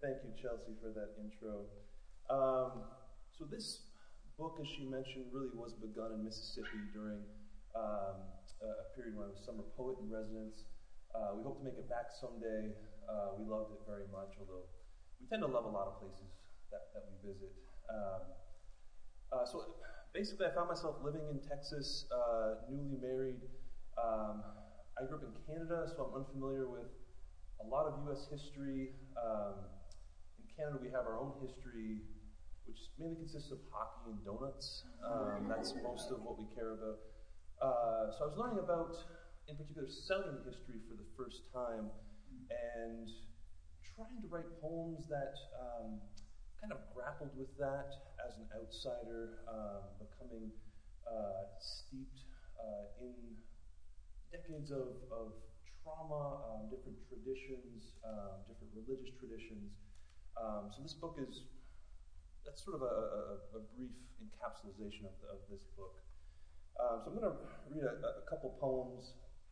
Thank you, Chelsea, for that intro. So this book, as she mentioned, really was begun in Mississippi during a period when I was summer poet in residence. We hope to make it back someday. We loved it very much, although we tend to love a lot of places that we visit. So basically, I found myself living in Texas, newly married. I grew up in Canada, so I'm unfamiliar with a lot of U.S. history. In Canada, we have our own history, which mainly consists of hockey and donuts. That's most of what we care about. So I was learning about, in particular, Southern history for the first time, and trying to write poems that kind of grappled with that as an outsider, becoming steeped in decades of trauma, different traditions, different religious traditions. So this book that's sort of a brief encapsulation of this book. So I'm going to read a couple poems.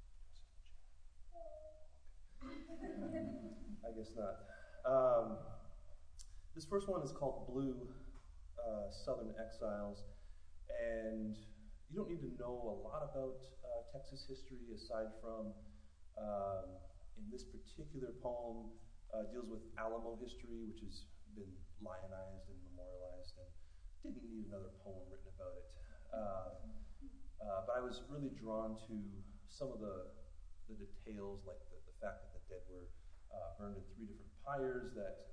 I guess not. This first one is called Blue, Southern Exiles, and you don't need to know a lot about Texas history aside from, in this particular poem, deals with Alamo history, which has been lionized and memorialized, and didn't need another poem written about it. But I was really drawn to some of the details, like the fact that the dead were burned in 3 different pyres, that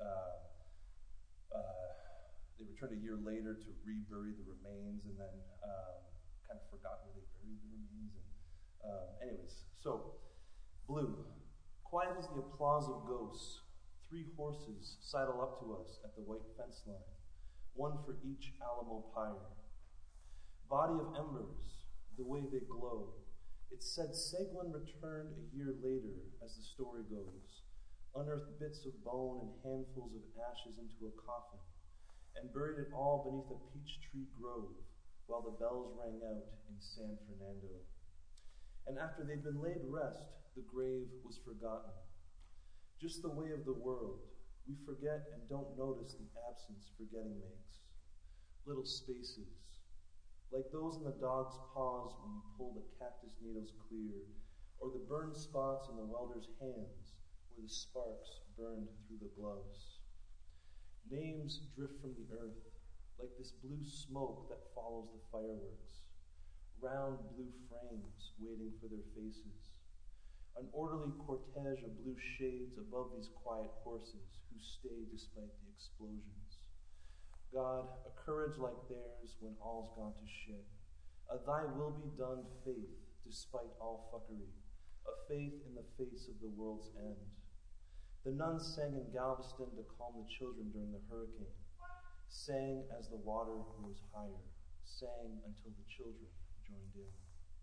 they returned a year later to rebury the remains, and then kind of forgot where they buried the remains. And anyways, so Blue. Quiet as the applause of ghosts, 3 horses sidle up to us at the white fence line, 1 for each Alamo pyre. Body of embers, the way they glow. It's said Seguin returned a year later, as the story goes, unearthed bits of bone and handfuls of ashes into a coffin, and buried it all beneath a peach tree grove, while the bells rang out in San Fernando. And after they'd been laid rest, the grave was forgotten. Just the way of the world, we forget and don't notice the absence forgetting makes. Little spaces, like those in the dog's paws when you pull the cactus needles clear, or the burned spots in the welder's hands where the sparks burned through the gloves. Names drift from the earth, like this blue smoke that follows the fireworks. Round blue frames waiting for their faces. An orderly cortege of blue shades above these quiet horses who stay despite the explosions. God, a courage like theirs when all's gone to shit. A thy will be done faith despite all fuckery. A faith in the face of the world's end. The nuns sang in Galveston to calm the children during the hurricane. Sang as the water rose higher. Sang until the children joined in.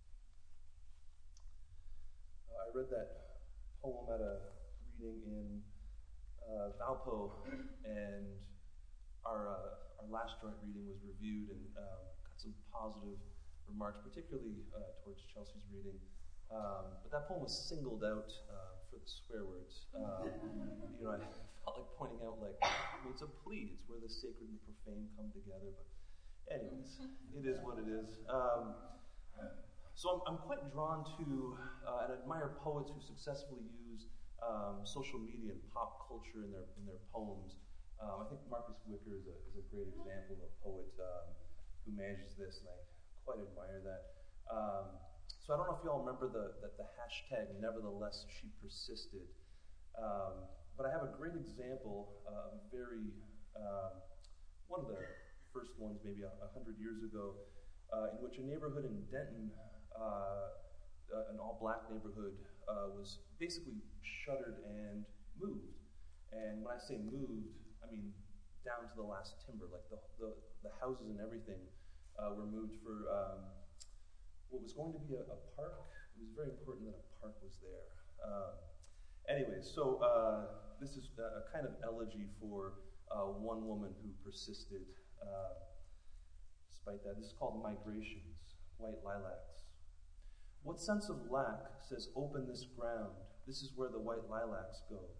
I read that poem at a reading in Valpo, and our last joint reading was reviewed and got some positive remarks, particularly towards Chelsea's reading. But that poem was singled out for the swear words. I felt like pointing out, it's a plea. It's where the sacred and the profane come together. But anyways, it is what it is. So I'm quite drawn to and admire poets who successfully use social media and pop culture in their poems. I think Marcus Wicker is a great example of a poet who manages this, and I quite admire that. So I don't know if you all remember the hashtag nevertheless she persisted, but I have a great example of one of the first ones maybe 100 years ago, in which a neighborhood in Denton, an all-black neighborhood, was basically shuttered and moved. And when I say moved, I mean down to the last timber. Like the houses and everything were moved for what was going to be a park. It was very important that a park was there. Anyway, so this is a kind of elegy for one woman who persisted despite that. This is called Migrations, White Lilacs. What sense of lack says open this ground? This is where the white lilacs go.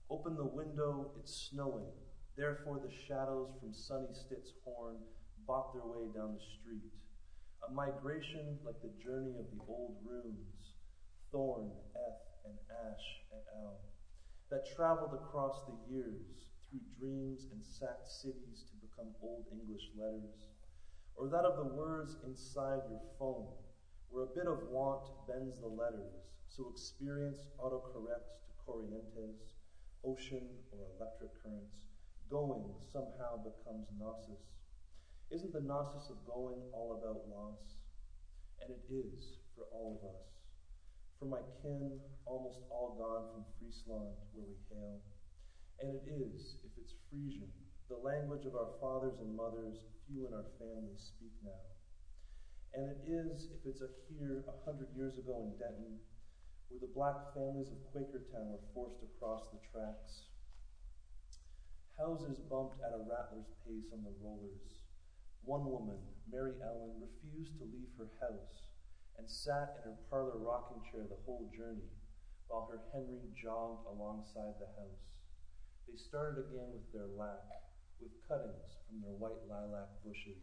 Open the window, it's snowing. Therefore the shadows from sunny Stitt's Horn bought their way down the street. A migration like the journey of the old runes, Thorn, Eth, and Ash et al., that traveled across the years through dreams and sacked cities to become Old English letters, or that of the words inside your phone, where a bit of want bends the letters, so experience autocorrects to corrientes, ocean or electric currents. Going somehow becomes gnosis. Isn't the gnosis of going all about loss? And it is for all of us. For my kin, almost all gone from Friesland, where we hail. And it is, if it's Frisian, the language of our fathers and mothers, few in our families speak now. And it is, if it's a here 100 years ago in Denton, where the black families of Quakertown were forced across the tracks. Houses bumped at a rattler's pace on the rollers. One woman, Mary Ellen, refused to leave her house and sat in her parlor rocking chair the whole journey while her Henry jogged alongside the house. They started again with their lack, with cuttings from their white lilac bushes.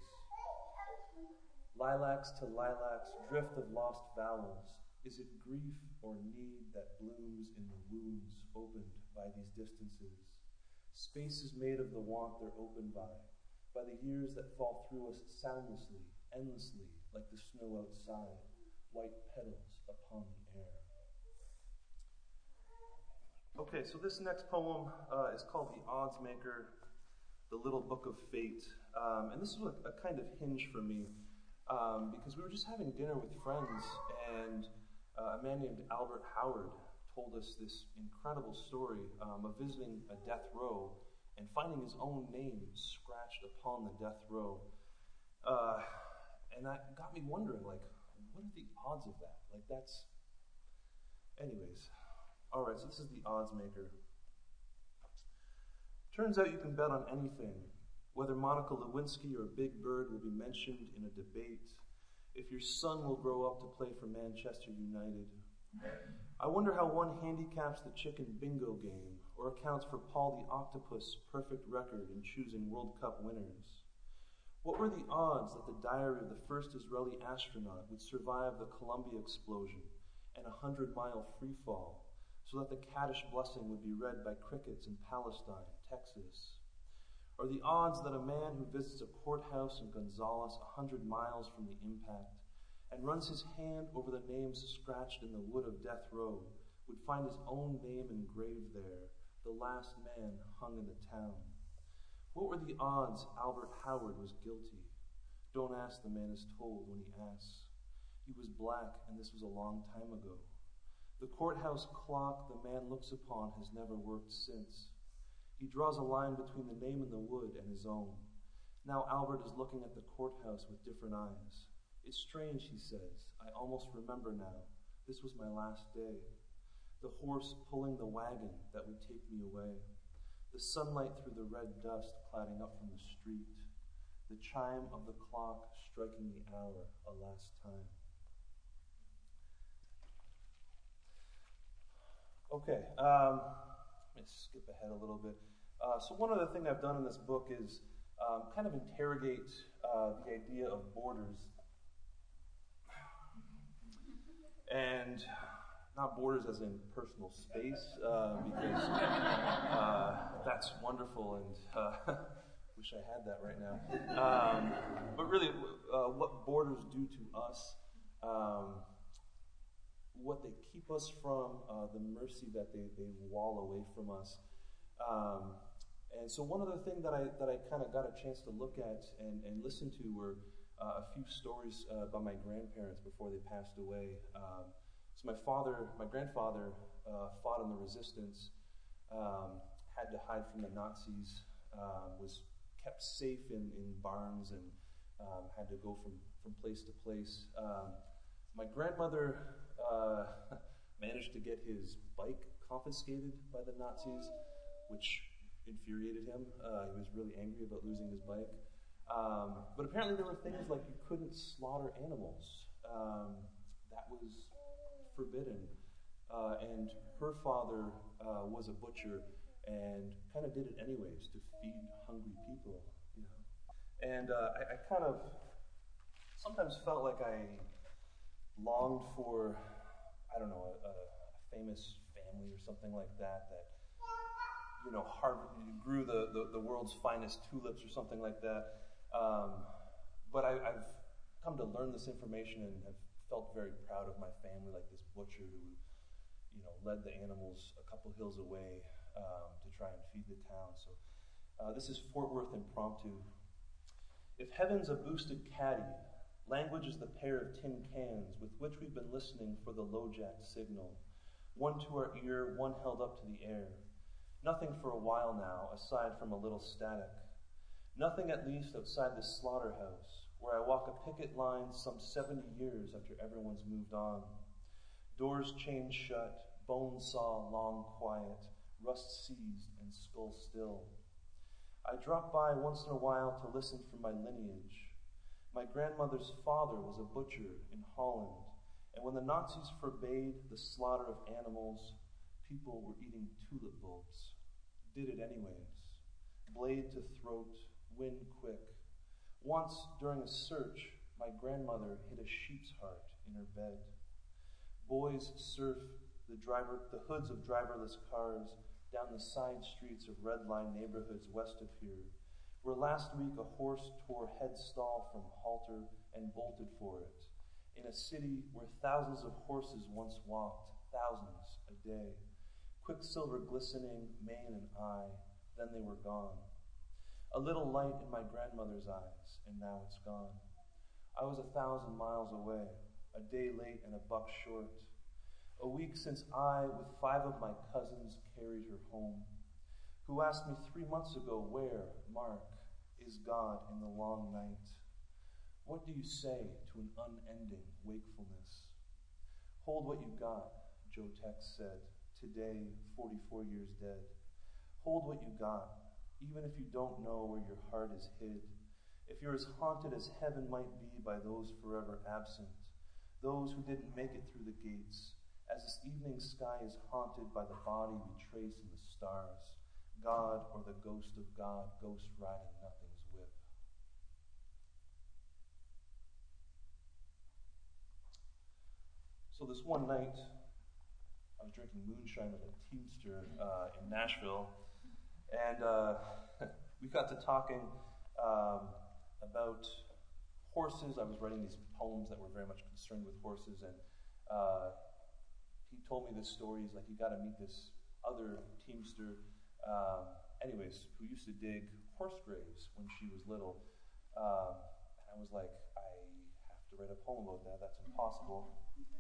Lilacs to lilacs, drift of lost vowels. Is it grief or need that blooms in the wounds opened by these distances? Spaces made of the want they're opened by the years that fall through us soundlessly, endlessly, like the snow outside, white petals upon the air. Okay, so this next poem is called The Odds Maker, The Little Book of Fate. And this was a kind of hinge for me, because we were just having dinner with friends, and a man named Albert Howard told us this incredible story of visiting a death row and finding his own name scratched upon the death row. And that got me wondering, like, what are the odds of that? Like, that's... Anyways. All right, so this is The Odds Maker. Turns out you can bet on anything, whether Monica Lewinsky or Big Bird will be mentioned in a debate, if your son will grow up to play for Manchester United. I wonder how one handicaps the chicken bingo game or accounts for Paul the Octopus' perfect record in choosing World Cup winners. What were the odds that the diary of the first Israeli astronaut would survive the Columbia explosion and a 100-mile free fall so that the Kaddish blessing would be read by crickets in Palestine, Texas? Or the odds that a man who visits a courthouse in Gonzales 100 miles from the impact and runs his hand over the names scratched in the wood of death row would find his own name engraved there, the last man hung in the town? What were the odds Albert Howard was guilty? Don't ask, the man is told when he asks. He was black, and this was a long time ago. The courthouse clock the man looks upon has never worked since. He draws a line between the name in the wood and his own. Now Albert is looking at the courthouse with different eyes. It's strange, he says. I almost remember now. This was my last day. The horse pulling the wagon that would take me away. The sunlight through the red dust clouding up from the street. The chime of the clock striking the hour a last time. Okay, let me skip ahead a little bit. So one other thing I've done in this book is kind of interrogate the idea of borders. And not borders as in personal space, because that's wonderful and wish I had that right now. But really, what borders do to us, what they keep us from, the mercy that they wall away from us. And so one other thing that I kind of got a chance to look at and listen to were a few stories by my grandparents before they passed away. So my grandfather fought in the resistance, had to hide from the Nazis, was kept safe in barns and had to go from place to place. My grandmother managed to get his bike confiscated by the Nazis, which infuriated him. He was really angry about losing his bike. But apparently there were things like you couldn't slaughter animals. That was forbidden. And her father was a butcher, and kind of did it anyways to feed hungry people, you know. And I kind of sometimes felt like I longed for, I don't know, a famous family or something like that, you know, grew the world's finest tulips or something like that. But I've come to learn this information and have felt very proud of my family, like this butcher who, you know, led the animals a couple hills away to try and feed the town. So this is Fort Worth Impromptu. If heaven's a boosted caddy, language is the pair of tin cans with which we've been listening for the low-jack signal, one to our ear, one held up to the air. Nothing for a while now, aside from a little static. Nothing at least outside the slaughterhouse, where I walk a picket line some 70 years after everyone's moved on. Doors chained shut, bone saw long quiet, rust seized and skull still. I drop by once in a while to listen for my lineage. My grandmother's father was a butcher in Holland, and when the Nazis forbade the slaughter of animals, people were eating tulip bulbs. Did it anyways. Blade to throat, wind quick. Once, during a search, my grandmother hid a sheep's heart in her bed. Boys surf the hoods of driverless cars down the side streets of red-line neighborhoods west of here, where last week a horse tore headstall from halter and bolted for it, in a city where thousands of horses once walked, thousands a day, quicksilver glistening mane and eye, then they were gone. A little light in my grandmother's eyes, and now it's gone. I was 1,000 miles away, a day late and a buck short. A week since I, with 5 of my cousins, carried her home, who asked me 3 months ago where, Mark, is God in the long night? What do you say to an unending wakefulness? Hold what you got, Joe Tex said, today 44 years dead. Hold what you got, even if you don't know where your heart is hid, if you're as haunted as heaven might be by those forever absent, those who didn't make it through the gates, as this evening sky is haunted by the body we trace in the stars, God or the ghost of God, ghost riding nothing's whip. So this one night, I was drinking moonshine with a Teamster in Nashville, and we got to talking about horses. I was writing these poems that were very much concerned with horses, and he told me this story. He's like, you got to meet this other Teamster, who used to dig horse graves when she was little. And I was like, I have to write a poem about that. That's impossible.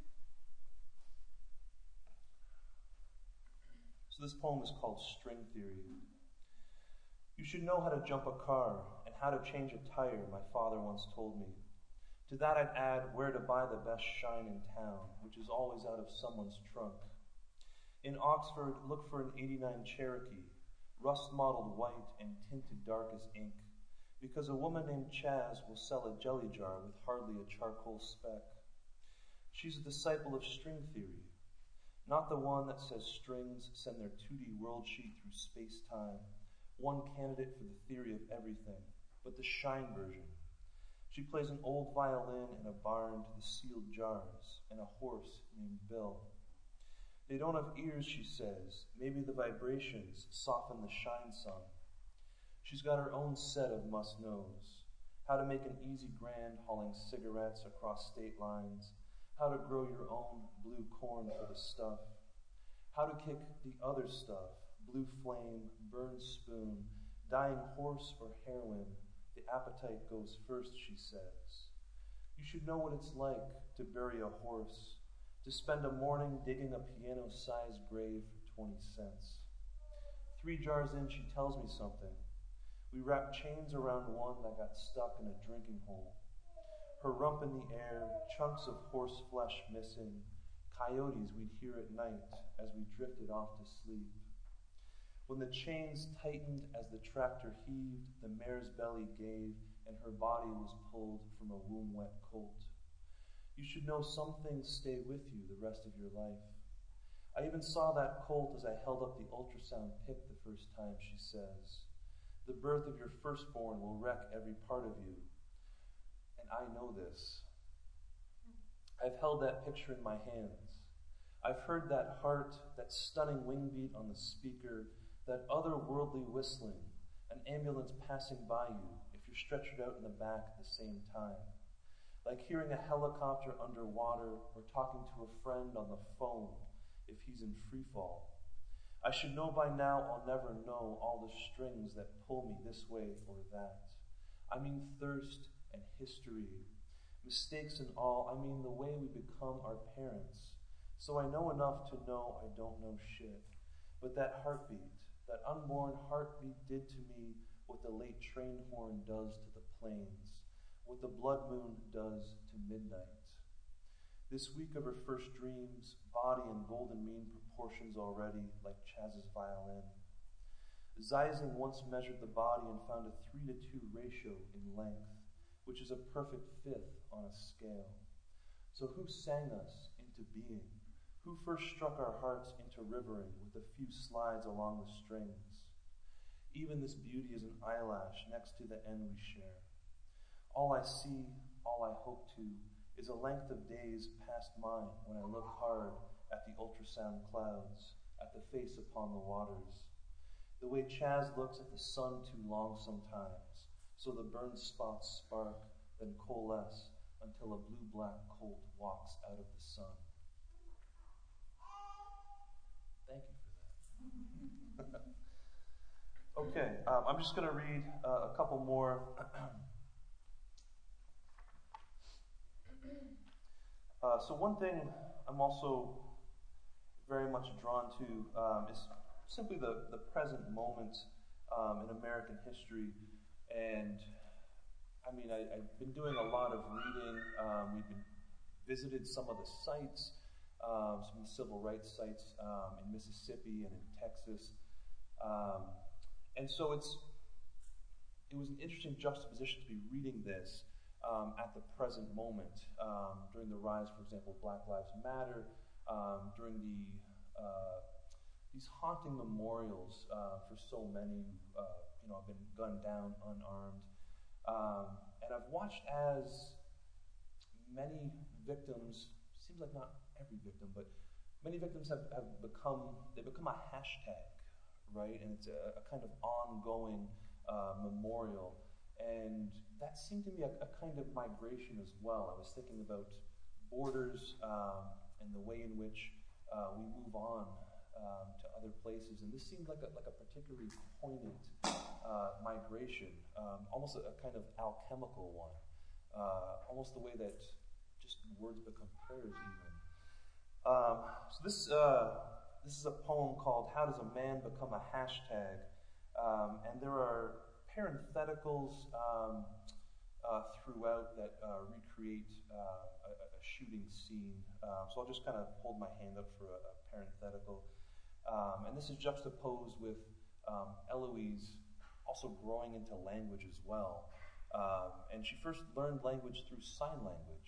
So this poem is called String Theory. You should know how to jump a car and how to change a tire, my father once told me. To that I'd add where to buy the best shine in town, which is always out of someone's trunk. In Oxford, look for an 89 Cherokee, rust-mottled white and tinted dark as ink, because a woman named Chaz will sell a jelly jar with hardly a charcoal speck. She's a disciple of string theory, not the one that says strings send their 2D world sheet through space-time, one candidate for the theory of everything, but the shine version. She plays an old violin in a barn to the sealed jars and a horse named Bill. They don't have ears, she says. Maybe the vibrations soften the shine some. She's got her own set of must-knows. How to make an easy grand hauling cigarettes across state lines. How to grow your own blue corn for the stuff. How to kick the other stuff. Blue flame, burned spoon, dying horse or heroin. The appetite goes first, she says. You should know what it's like to bury a horse, to spend a morning digging a piano-sized grave for 20 cents. 3 jars in, she tells me something. We wrapped chains around one that got stuck in a drinking hole. Her rump in the air, chunks of horse flesh missing, coyotes we'd hear at night as we drifted off to sleep. When the chains tightened as the tractor heaved, the mare's belly gave, and her body was pulled from a womb-wet colt. You should know some things stay with you the rest of your life. I even saw that colt as I held up the ultrasound pic the first time, she says. The birth of your firstborn will wreck every part of you. And I know this. I've held that picture in my hands. I've heard that heart, that stunning wing beat on the speaker, that otherworldly whistling, an ambulance passing by you if you're stretched out in the back at the same time. Like hearing a helicopter underwater or talking to a friend on the phone if he's in free fall. I should know by now I'll never know all the strings that pull me this way or that. I mean thirst and history, mistakes and all. I mean the way we become our parents. So I know enough to know I don't know shit. But that heartbeat, that unborn heartbeat did to me what the late train horn does to the plains, what the blood moon does to midnight. This week of her first dreams, body in golden mean proportions already, like Chaz's violin. Zeising once measured the body and found a 3-to-2 ratio in length, which is a perfect fifth on a scale. So who sang us into being? Who first struck our hearts into rivering with a few slides along the strings? Even this beauty is an eyelash next to the end we share. All I see, all I hope to, is a length of days past mine when I look hard at the ultrasound clouds, at the face upon the waters. The way Chaz looks at the sun too long sometimes, so the burned spots spark, then coalesce until a blue-black colt walks out of the sun. Thank you for that. Okay, I'm just going to read a couple more. So one thing I'm also very much drawn to is simply the present moment in American history. And I mean, I've been doing a lot of reading. We've been visited some of the sites, some of the civil rights sites in Mississippi and in Texas. And so it was an interesting juxtaposition to be reading this at the present moment, during the rise, for example, Black Lives Matter, during these haunting memorials for so many who have been gunned down unarmed. And I've watched as many victims, seems like not every victim, but many victims have become a hashtag, right? And it's a kind of ongoing memorial. And that seemed to me a kind of migration as well. I was thinking about borders and the way in which we move on to other places. And this seemed like a particularly poignant migration, almost a kind of alchemical one, almost the way that just words become prayers even. So this is a poem called How Does a Man Become a Hashtag? And there are parentheticals throughout that recreate a shooting scene. So I'll just kind of hold my hand up for a parenthetical. And this is juxtaposed with Eloise also growing into language as well. And she first learned language through sign language.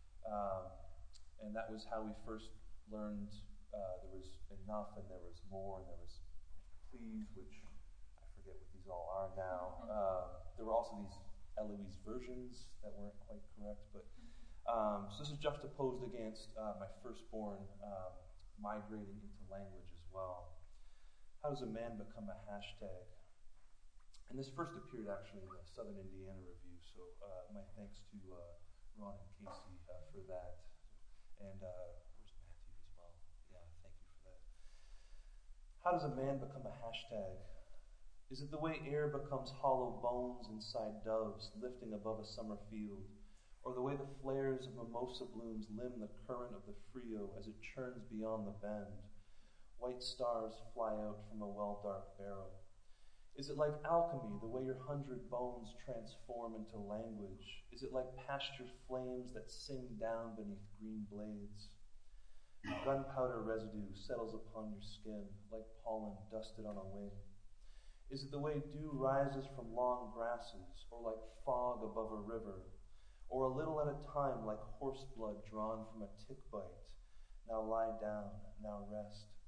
And that was how we first learned there was enough and there was more and there was please, which I forget what these all are now. There were also these Eloise versions that weren't quite correct, but so this is juxtaposed against my firstborn migrating into language as well. How does a man become a hashtag? And this first appeared actually in the Southern Indiana Review, so my thanks to Ron and Casey for that. And where's Matthew as well? Yeah, thank you for that. How does a man become a hashtag? Is it the way air becomes hollow bones inside doves lifting above a summer field, or the way the flares of mimosa blooms limn the current of the Frio as it churns beyond the bend? White stars fly out from a well-dark barrel. Is it like alchemy, the way your 100 bones transform into language? Is it like pasture flames that sing down beneath green blades? Gunpowder residue settles upon your skin like pollen dusted on a wing. Is it the way dew rises from long grasses, or like fog above a river, or a little at a time like horse blood drawn from a tick bite? Now lie down, now rest.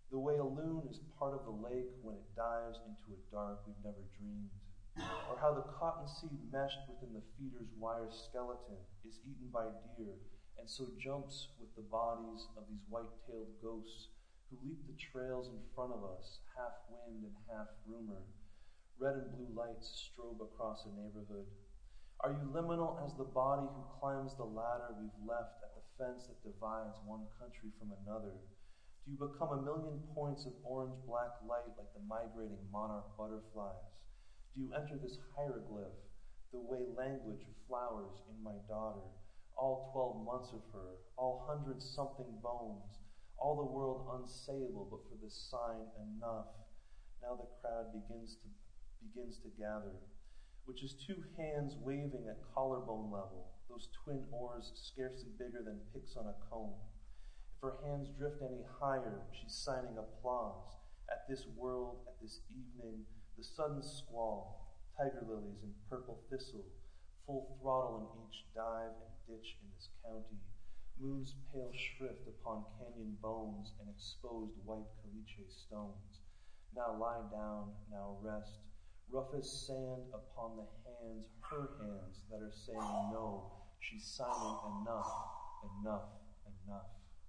The way a loon is part of the lake when it dives into a dark we've never dreamed. Or how the cottonseed meshed within the feeder's wire skeleton is eaten by deer and so jumps with the bodies of these white-tailed ghosts who leap the trails in front of us, half wind and half rumor. Red and blue lights strobe across a neighborhood. Are you liminal as the body who climbs the ladder we've left at the fence that divides one country from another? Do you become a million points of orange-black light like the migrating monarch butterflies? Do you enter this hieroglyph, the way language flowers in my daughter, all 12 months of her, all 100-something bones, all the world unsayable but for the sign enough? Now the crowd begins to gather, which is two hands waving at collarbone level, those twin oars scarcely bigger than picks on a comb. If her hands drift any higher, she's signing applause at this world, at this evening, the sudden squall, tiger lilies and purple thistle, full throttle in each dive and ditch in this county, moon's pale shrift upon canyon bones and exposed white caliche stones. Now lie down, now rest, rough as sand upon the hands, her hands that are saying no. She's signing enough, enough, enough.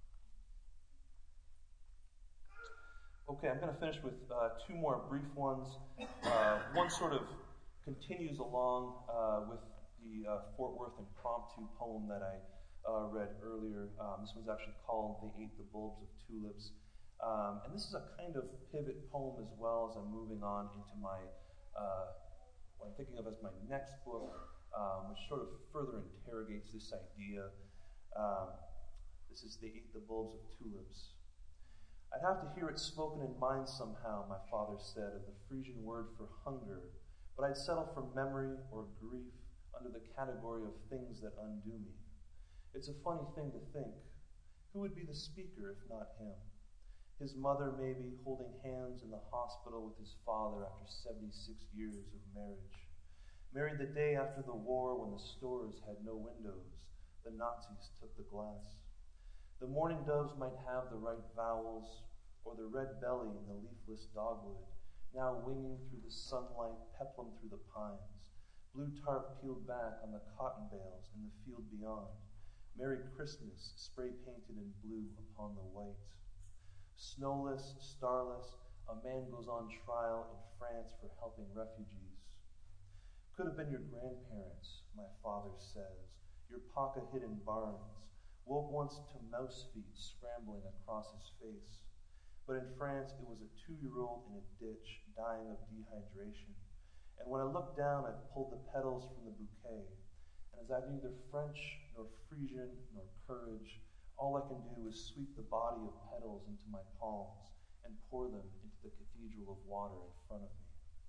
Okay, I'm going to finish with two more brief ones. One sort of continues along with the Fort Worth impromptu poem that I read earlier. This one's actually called They Ate the Bulbs of Tulips. And this is a kind of pivot poem as well as I'm moving on into my, what I'm thinking of as my next book, which sort of further interrogates this idea. This is They Ate the Bulbs of Tulips. I'd have to hear it spoken in mind somehow, my father said, of the Frisian word for hunger, but I'd settle for memory or grief under the category of things that undo me. It's a funny thing to think. Who would be the speaker if not him? His mother, maybe, holding hands in the hospital with his father after 76 years of marriage. Married the day after the war when the stores had no windows. The Nazis took the glass. The mourning doves might have the right vowels, or the red belly in the leafless dogwood, now winging through the sunlight, peplum through the pines. Blue tarp peeled back on the cotton bales in the field beyond. Merry Christmas, spray-painted in blue upon the white. Snowless, starless, a man goes on trial in France for helping refugees. Could have been your grandparents, my father says, your pocket-hidden barns. Woke once to mouse feet scrambling across his face. But in France, it was a 2-year-old in a ditch dying of dehydration. And when I looked down, I pulled the petals from the bouquet. And as I've neither French nor Frisian nor courage, all I can do is sweep the body of petals into my palms and pour them into the cathedral of water in front of me.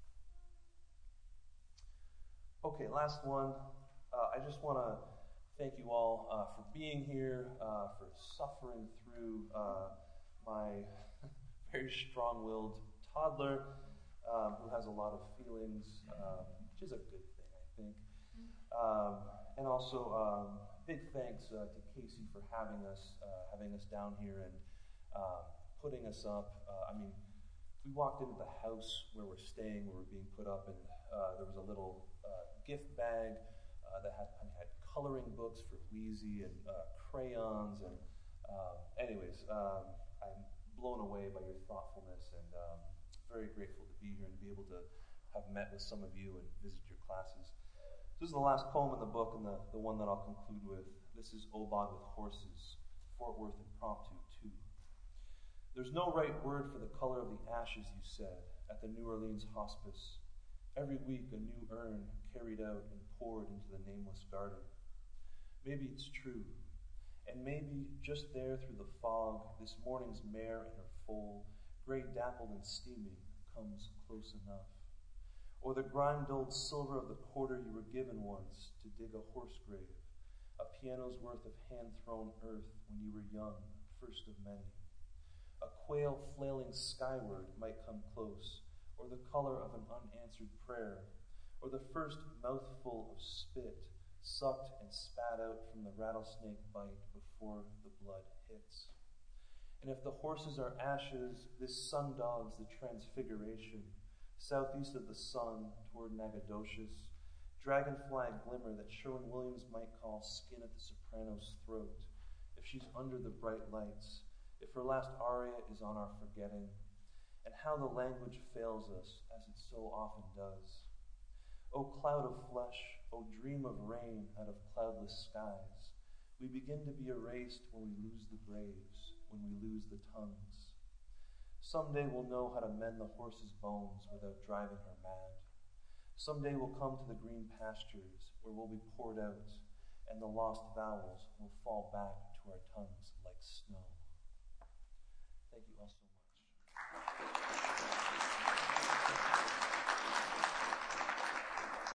Okay, last one. I just want to thank you all for being here, for suffering through my very strong-willed toddler who has a lot of feelings, which is a good thing, I think. And also, big thanks to Casey for having us down here and putting us up. We walked into the house where we're staying, where we're being put up, and there was a little gift bag that had coloring books for Wheezy and crayons. And anyways, I'm blown away by your thoughtfulness and very grateful to be here and be able to have met with some of you and visit your classes. This is the last poem in the book and the one that I'll conclude with. This is Obod with Horses, Fort Worth Impromptu 2. There's no right word for the color of the ashes, you said, at the New Orleans hospice. Every week a new urn carried out and poured into the nameless garden. Maybe it's true, and maybe just there through the fog, this morning's mare in her foal, gray dappled and steaming, comes close enough. Or the grime-dulled silver of the quarter you were given once to dig a horse grave, a piano's worth of hand-thrown earth when you were young, first of many. A quail flailing skyward might come close, or the color of an unanswered prayer, or the first mouthful of spit sucked and spat out from the rattlesnake bite before the blood hits. And if the horses are ashes, this sun dog's the transfiguration, southeast of the sun toward Nacogdoches, dragonfly glimmer that Sherwin-Williams might call skin at the soprano's throat, if she's under the bright lights, if her last aria is on our forgetting, and how the language fails us, as it so often does. O cloud of flesh, O dream of rain out of cloudless skies, we begin to be erased when we lose the braves, when we lose the tongues. Someday we'll know how to mend the horse's bones without driving her mad. Someday we'll come to the green pastures where we'll be poured out, and the lost vowels will fall back to our tongues like snow. Thank you all so much.